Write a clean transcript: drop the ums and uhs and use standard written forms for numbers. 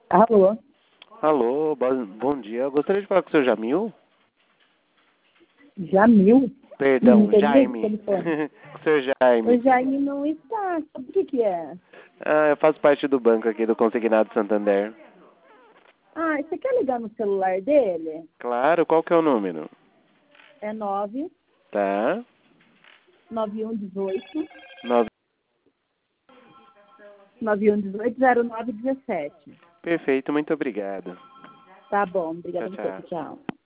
Alô? Alô, bom dia. Eu gostaria de falar com o seu Jamil. Jamil? Não Perdão, tem mesmo Jaime. telefone. Seu Jaime. O Jaime não está. Sabe o que é? Ah, eu faço parte do banco aqui do Consignado Santander. Ah, você quer ligar no celular dele? Claro, qual que é o número? É 9 Tá. 9118 9. 9118 0917. Perfeito, muito obrigado. Tá bom, obrigada Tchau, a você. tchau. Tchau.